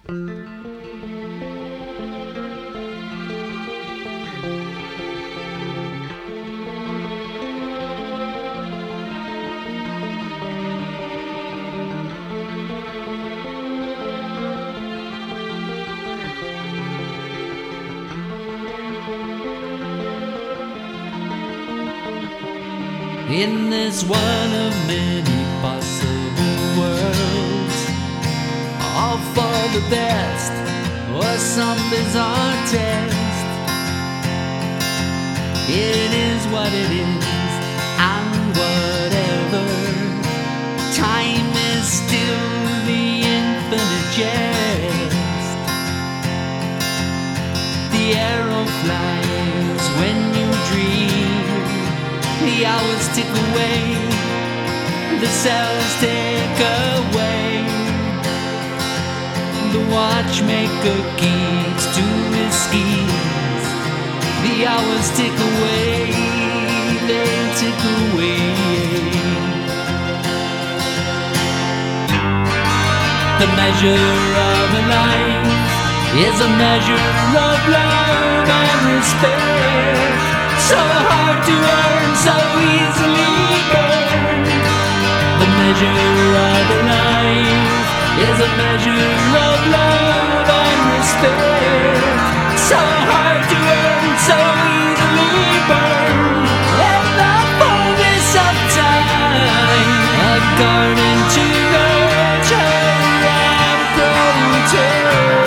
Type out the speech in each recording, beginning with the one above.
In this one of many possible worlds, all for the best or some bizarre test. It is what it is, and whatever. Time is still the infinite jest. The arrow flies when you dream. The hours tick away, the cells take away. The watchmaker keeps to his schemes. The hours tick away, they tick away. The measure of a life is a measure of love and respect. So hard to earn, so easily burned. The measure of a life is a measure of love and respect. So hard to earn, so easily burned. In the fullness of time, a garden to nurture and protect.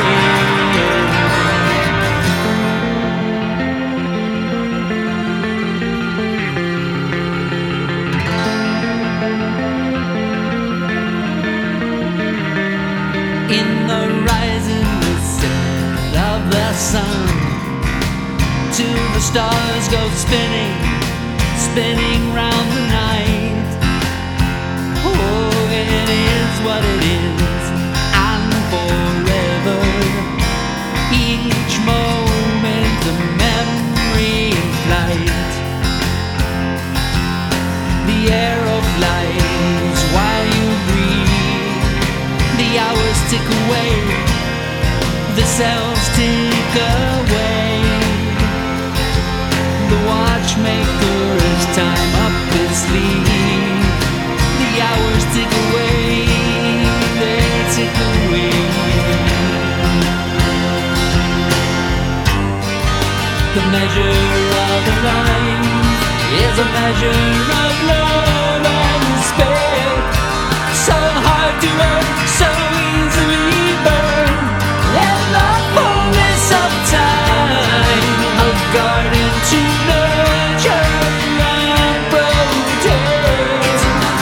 In the rising set of the sun, till the stars go spinning, spinning round the night. Oh, it is what it is, and forever. Each moment a memory in flight. The arrow flies while you breathe. The hours tick away, the cells tick away. The watchmaker has time up his sleeve. The hours tick away, they tick away. The measure of a life is a measure of love and respect. So hard to earn, so easily burned. In the fullness of time, a garden to nurture and protect.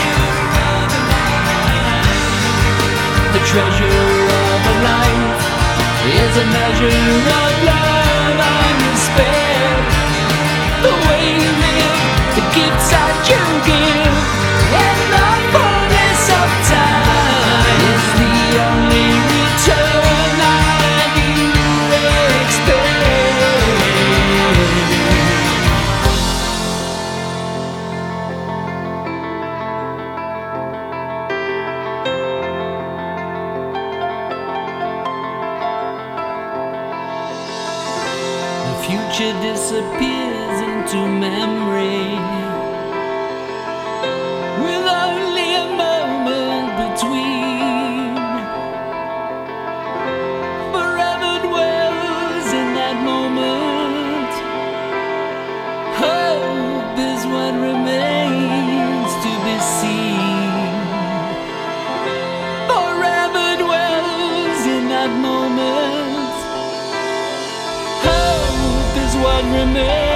The treasure of a life is a measure of love and respect. The way you live, the gifts that you give. In the fullness of time is the only return that you expect. The future disappears into memory, with only a moment between. Forever dwells in that moment. Hope is what remains to be seen. Forever dwells in that moment. Hope is what remains